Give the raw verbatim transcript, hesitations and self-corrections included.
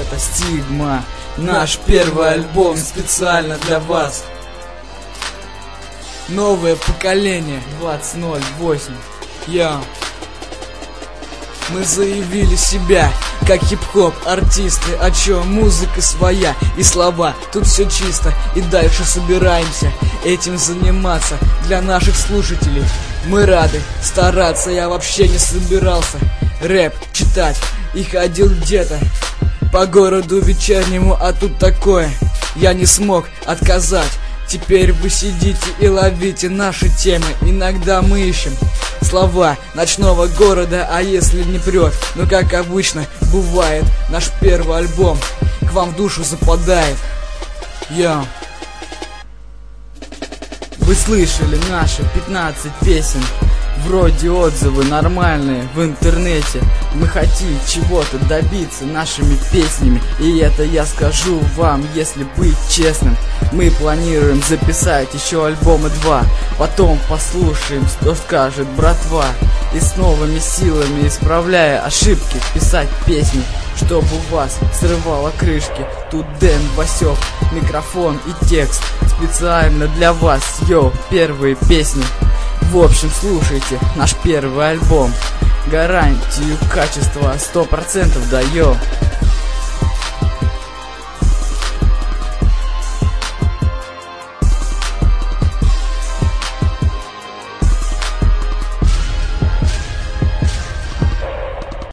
это Стигма. Наш первый альбом специально для вас. Новое поколение двадцать ноль восемь. Я. Мы заявили себя как хип-хоп артисты, о чем музыка своя и слова. Тут все чисто, и дальше собираемся этим заниматься для наших слушателей. Мы рады стараться, я вообще не собирался рэп читать и ходил где-то по городу вечернему, а тут такое я не смог отказать. Теперь вы сидите и ловите наши темы. Иногда мы ищем слова ночного города, а если не прет, ну как обычно бывает, наш первый альбом к вам в душу западает. Йо. Вы слышали наши пятнадцать песен, вроде отзывы нормальные в интернете. Мы хотим чего-то добиться нашими песнями, и это я скажу вам, если быть честным. Мы планируем записать еще альбомы два, потом послушаем, что скажет братва, и с новыми силами, исправляя ошибки, писать песни, чтобы у вас срывало крышки. Тут Дэн, Васек, микрофон и текст специально для вас. Йоу, первые песни. В общем, слушайте наш первый альбом. Гарантию качества сто процентов даю.